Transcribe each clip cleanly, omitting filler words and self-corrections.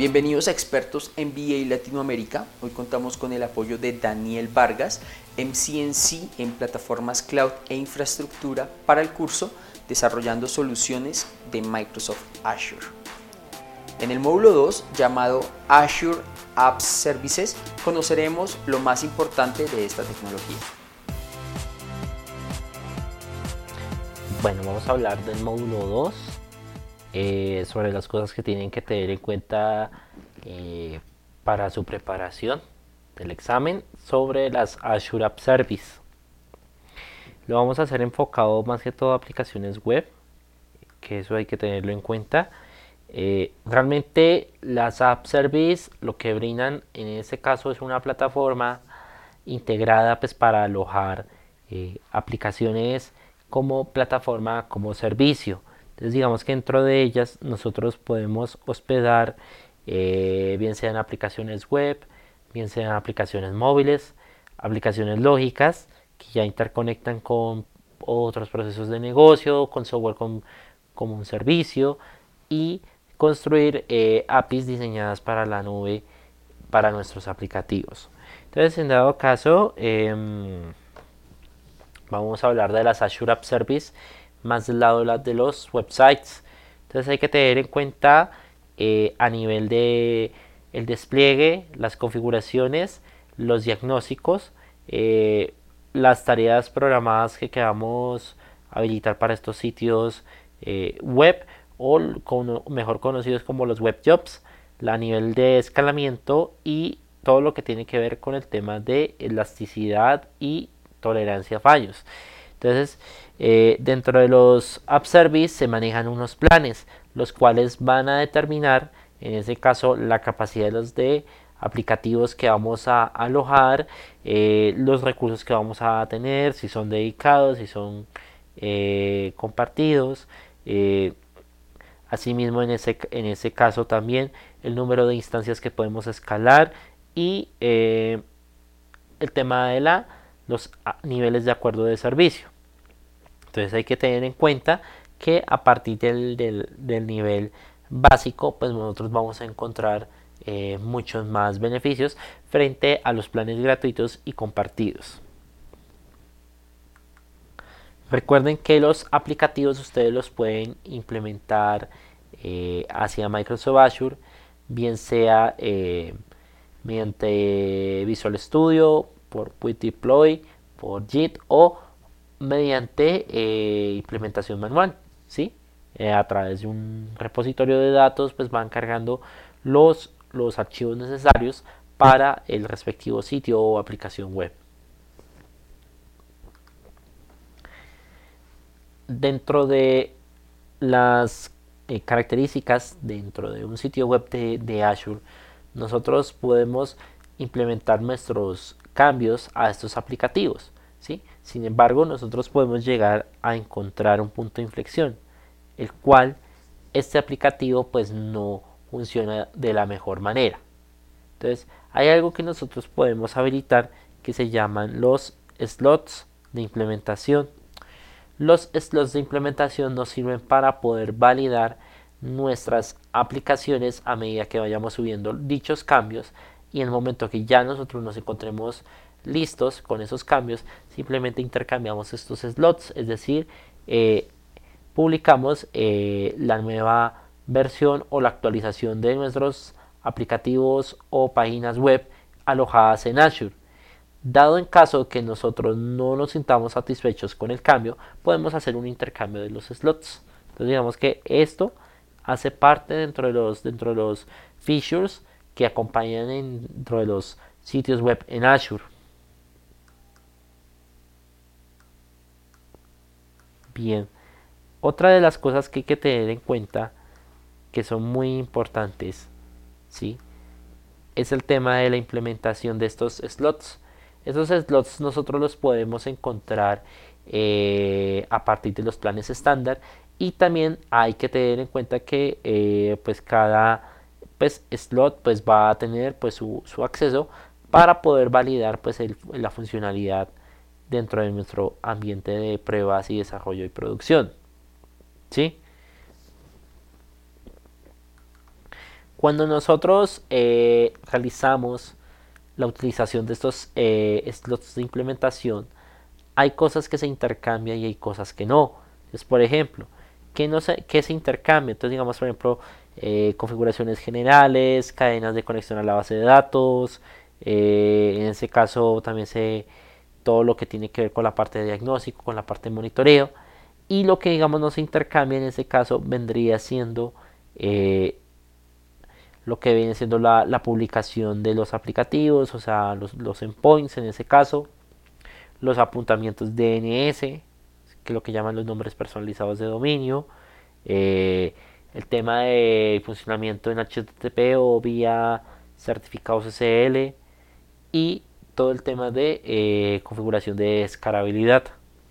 Bienvenidos a Expertos MBA Latinoamérica. Hoy contamos con el apoyo de Daniel Vargas, MCNC en plataformas cloud e infraestructura para el curso Desarrollando Soluciones de Microsoft Azure. En el módulo 2, llamado Azure App Services, conoceremos lo más importante de esta tecnología. Bueno, vamos a hablar del módulo 2, sobre las cosas que tienen que tener en cuenta para su preparación del examen sobre las Azure App Service. Lo vamos a hacer enfocado más que todo a aplicaciones web, que eso hay que tenerlo en cuenta. Realmente las App Service lo que brindan en este caso es una plataforma integrada pues para alojar aplicaciones como plataforma, como servicio. Entonces digamos que dentro de ellas nosotros podemos hospedar bien sean aplicaciones web, bien sean aplicaciones móviles, aplicaciones lógicas que ya interconectan con otros procesos de negocio, con software como un servicio, y construir APIs diseñadas para la nube para nuestros aplicativos. Entonces, en dado caso, vamos a hablar de las Azure App Service más del lado de los websites. Entonces hay que tener en cuenta a nivel de el despliegue, las configuraciones, los diagnósticos, las tareas programadas que queramos habilitar para estos sitios web, o mejor conocidos como los web jobs, a nivel de escalamiento y todo lo que tiene que ver con el tema de elasticidad y tolerancia a fallos. Entonces, dentro de los App Service se manejan unos planes, los cuales van a determinar, en ese caso, la capacidad de los aplicativos que vamos a alojar, los recursos que vamos a tener, si son dedicados, si son compartidos. Asimismo, en ese caso también el número de instancias que podemos escalar y el tema de los niveles de acuerdo de servicio. Entonces hay que tener en cuenta que a partir del nivel básico, pues nosotros vamos a encontrar muchos más beneficios frente a los planes gratuitos y compartidos. Recuerden que los aplicativos ustedes los pueden implementar hacia Microsoft Azure, bien sea mediante Visual Studio, por Quick Deploy, por Git o mediante implementación manual, ¿sí? A través de un repositorio de datos pues van cargando los archivos necesarios para el respectivo sitio o aplicación web. Dentro de las características dentro de un sitio web de Azure, nosotros podemos implementar nuestros cambios a estos aplicativos, ¿sí? Sin embargo, nosotros podemos llegar a encontrar un punto de inflexión, el cual este aplicativo pues no funciona de la mejor manera. Entonces, hay algo que nosotros podemos habilitar que se llaman los slots de implementación. Los slots de implementación nos sirven para poder validar nuestras aplicaciones a medida que vayamos subiendo dichos cambios, y en el momento que ya nosotros nos encontremos listos con esos cambios, simplemente intercambiamos estos slots, es decir, publicamos la nueva versión o la actualización de nuestros aplicativos o páginas web alojadas en Azure. Dado en caso que nosotros no nos sintamos satisfechos con el cambio, podemos hacer un intercambio de los slots. Entonces digamos que esto hace parte dentro de los features que acompañan dentro de los sitios web en Azure. Bien, otra de las cosas que hay que tener en cuenta, que son muy importantes, ¿sí?, es el tema de la implementación de estos slots. Esos slots nosotros los podemos encontrar a partir de los planes estándar, y también hay que tener en cuenta que pues cada pues, slot pues, va a tener pues, su acceso para poder validar pues, la funcionalidad dentro de nuestro ambiente de pruebas y desarrollo y producción, ¿sí? Cuando nosotros realizamos la utilización de estos slots de implementación, hay cosas que se intercambian y hay cosas que no. Entonces, por ejemplo, ¿qué se intercambia? Entonces, digamos, por ejemplo, configuraciones generales, cadenas de conexión a la base de datos, en ese caso también todo lo que tiene que ver con la parte de diagnóstico, con la parte de monitoreo, y lo que digamos no se intercambia en ese caso vendría siendo lo que viene siendo la publicación de los aplicativos, o sea, los endpoints en ese caso, los apuntamientos DNS, que es lo que llaman los nombres personalizados de dominio, eh, el tema de funcionamiento en HTTP o vía certificados SSL y todo el tema de configuración de escalabilidad.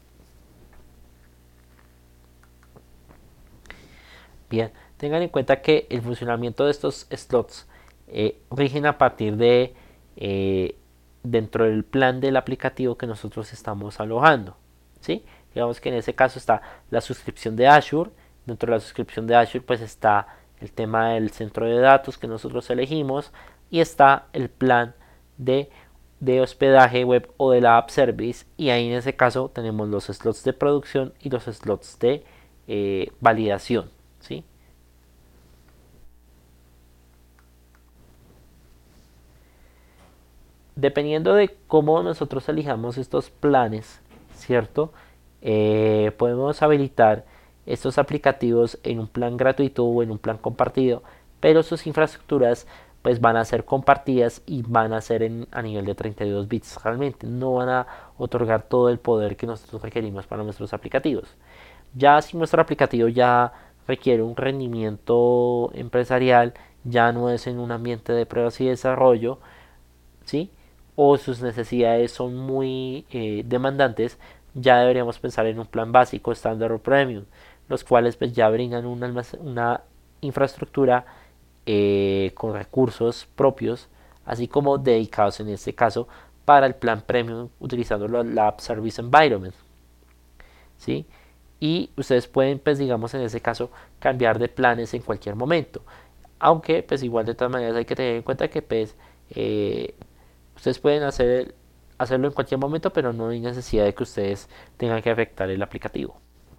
Bien, tengan en cuenta que el funcionamiento de estos slots rigen a partir de eh, dentro del plan del aplicativo que nosotros estamos alojando. ¿Sí? Digamos que en ese caso está la suscripción de Azure. Dentro de la suscripción de Azure pues está el tema del centro de datos que nosotros elegimos y está el plan de, de hospedaje web o de la app service, y ahí en ese caso tenemos los slots de producción y los slots de validación. ¿Sí? Dependiendo de cómo nosotros elijamos estos planes, ¿cierto? Podemos habilitar estos aplicativos en un plan gratuito o en un plan compartido, pero sus infraestructuras pues van a ser compartidas y van a ser a nivel de 32 bits. Realmente no van a otorgar todo el poder que nosotros requerimos para nuestros aplicativos. Ya si nuestro aplicativo ya requiere un rendimiento empresarial, ya no es en un ambiente de pruebas y desarrollo, ¿sí? O sus necesidades son muy demandantes, ya deberíamos pensar en un plan básico, estándar o premium, los cuales pues ya brindan una infraestructura con recursos propios, así como dedicados en este caso para el plan premium utilizando la App Service Environment, ¿sí? Y ustedes pueden, pues digamos en ese caso, cambiar de planes en cualquier momento. Aunque, pues igual de todas maneras hay que tener en cuenta que pues ustedes pueden hacerlo en cualquier momento, pero no hay necesidad de que ustedes tengan que afectar el aplicativo.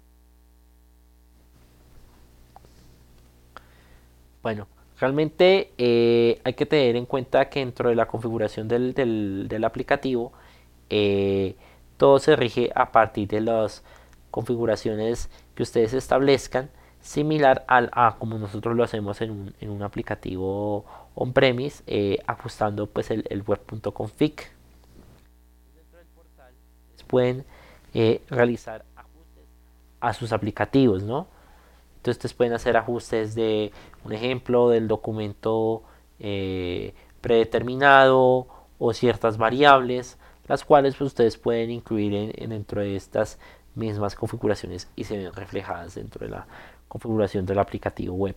Bueno, realmente hay que tener en cuenta que dentro de la configuración del aplicativo, eh, todo se rige a partir de las configuraciones que ustedes establezcan, similar a como nosotros lo hacemos en un aplicativo on-premise, ajustando pues el web.config. Pueden realizar ajustes a sus aplicativos, ¿no? Entonces ustedes pueden hacer ajustes de un ejemplo del documento predeterminado o ciertas variables, las cuales pues, ustedes pueden incluir dentro de estas mismas configuraciones y se ven reflejadas dentro de la configuración del aplicativo web.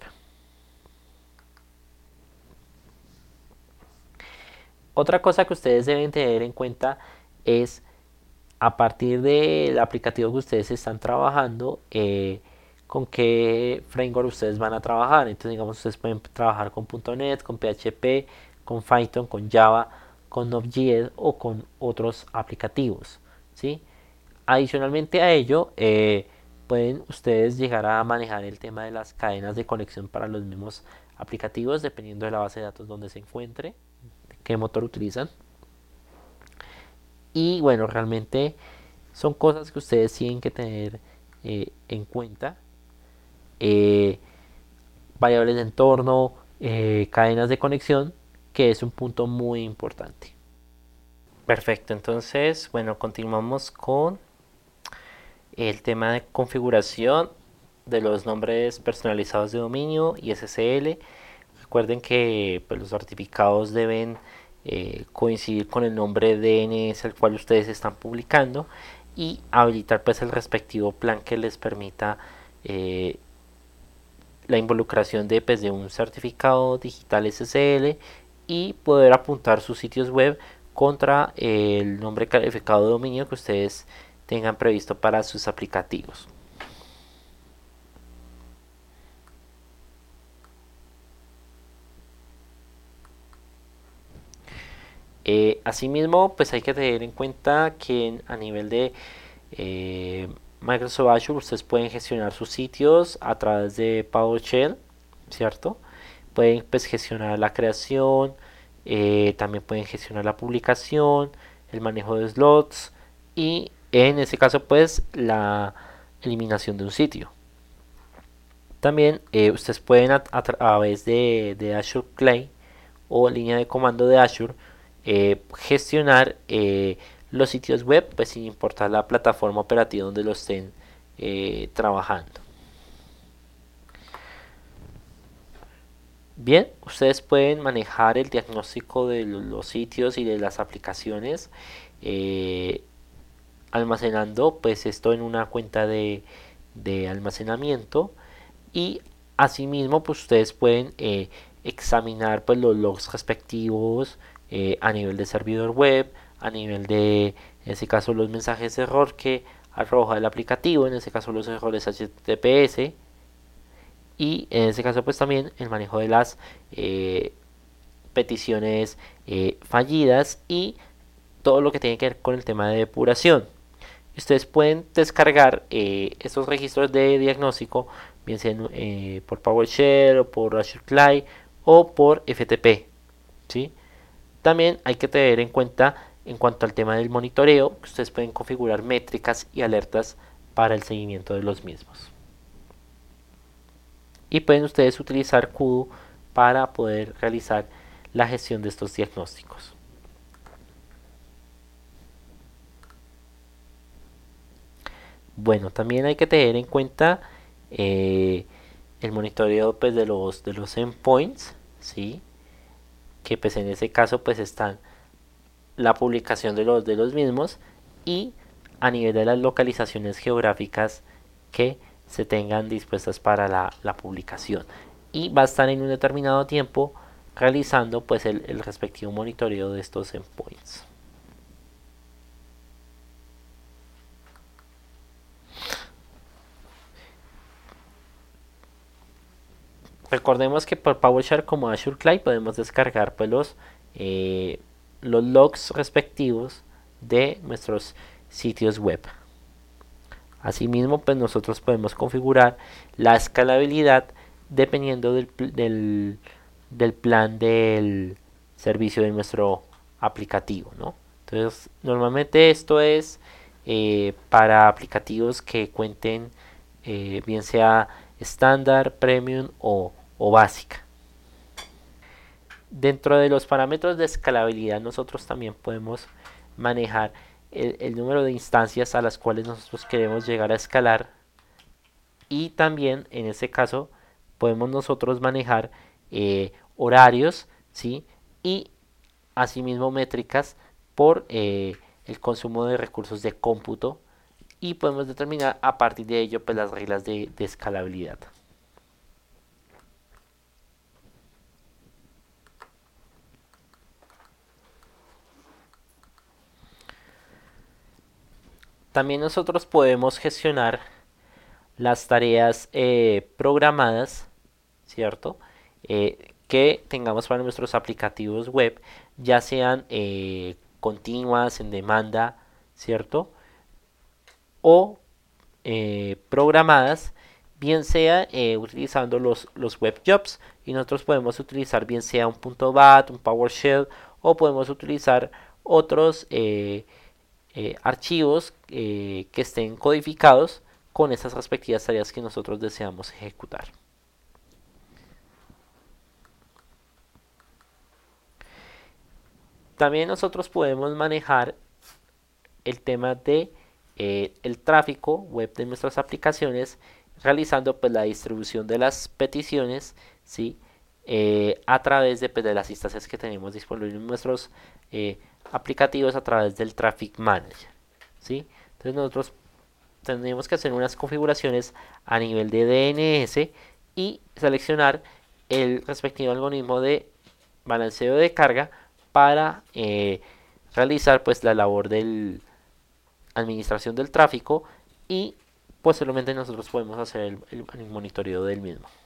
Otra cosa que ustedes deben tener en cuenta es a partir del aplicativo que ustedes están trabajando, con qué framework ustedes van a trabajar. Entonces, digamos, ustedes pueden trabajar con .NET, con PHP, con Python, con Java, con Node.js o con otros aplicativos, ¿sí? Adicionalmente a ello, pueden ustedes llegar a manejar el tema de las cadenas de conexión para los mismos aplicativos, dependiendo de la base de datos donde se encuentre, qué motor utilizan. Y bueno, realmente son cosas que ustedes tienen que tener en cuenta. Eh, Variables de entorno, cadenas de conexión, que es un punto muy importante. Perfecto, entonces, bueno, continuamos con el tema de configuración de los nombres personalizados de dominio y SSL. Recuerden que pues, los certificados deben coincidir con el nombre DNS al cual ustedes están publicando y habilitar pues el respectivo plan que les permita la involucración pues, de un certificado digital SSL y poder apuntar sus sitios web contra el nombre calificado de dominio que ustedes tengan previsto para sus aplicativos. Asimismo, pues hay que tener en cuenta que a nivel de Microsoft Azure ustedes pueden gestionar sus sitios a través de PowerShell, ¿cierto? Pueden pues gestionar la creación, también pueden gestionar la publicación, el manejo de slots y en ese caso pues la eliminación de un sitio. También ustedes pueden a través de Azure Play o línea de comando de Azure gestionar los sitios web pues sin importar la plataforma operativa donde lo estén trabajando. Bien, ustedes pueden manejar el diagnóstico de los sitios y de las aplicaciones almacenando pues esto en una cuenta de almacenamiento y asimismo pues ustedes pueden examinar pues los logs respectivos a nivel de servidor web, a nivel de en este caso los mensajes de error que arroja el aplicativo, en este caso los errores HTTPS y en este caso pues también el manejo de las peticiones fallidas y todo lo que tiene que ver con el tema de depuración. Ustedes pueden descargar estos registros de diagnóstico bien sea por PowerShell o por Azure Cloud o por FTP, ¿sí? También hay que tener en cuenta en cuanto al tema del monitoreo que ustedes pueden configurar métricas y alertas para el seguimiento de los mismos y pueden ustedes utilizar Kudu para poder realizar la gestión de estos diagnósticos. Bueno, también hay que tener en cuenta el monitoreo pues, de los endpoints, ¿sí? Que pues en ese caso pues están la publicación de los mismos y a nivel de las localizaciones geográficas que se tengan dispuestas para la publicación y va a estar en un determinado tiempo realizando pues el respectivo monitoreo de estos endpoints. Recordemos que por PowerShell como Azure Cloud podemos descargar pues los logs respectivos de nuestros sitios web. Asimismo, pues nosotros podemos configurar la escalabilidad dependiendo del plan del servicio de nuestro aplicativo, ¿no? Entonces, normalmente esto es para aplicativos que cuenten bien sea estándar, premium o básica. Dentro de los parámetros de escalabilidad nosotros también podemos manejar el número de instancias a las cuales nosotros queremos llegar a escalar y también en este caso podemos nosotros manejar horarios, ¿sí? Y asimismo métricas por el consumo de recursos de cómputo y podemos determinar a partir de ello pues, las reglas de escalabilidad. También nosotros podemos gestionar las tareas programadas, ¿cierto? Que tengamos para nuestros aplicativos web, ya sean continuas, en demanda, ¿cierto? O programadas, bien sea utilizando los web jobs y nosotros podemos utilizar bien sea un .bat, un PowerShell o podemos utilizar otros archivos que estén codificados con esas respectivas tareas que nosotros deseamos ejecutar. También nosotros podemos manejar el tema de el tráfico web de nuestras aplicaciones realizando pues la distribución de las peticiones, ¿sí? A través de, pues, de las instancias que tenemos disponibles en nuestros aplicativos a través del Traffic Manager, ¿sí? Entonces nosotros tendríamos que hacer unas configuraciones a nivel de DNS y seleccionar el respectivo algoritmo de balanceo de carga para realizar pues la labor de administración del tráfico y posteriormente nosotros podemos hacer el monitoreo del mismo.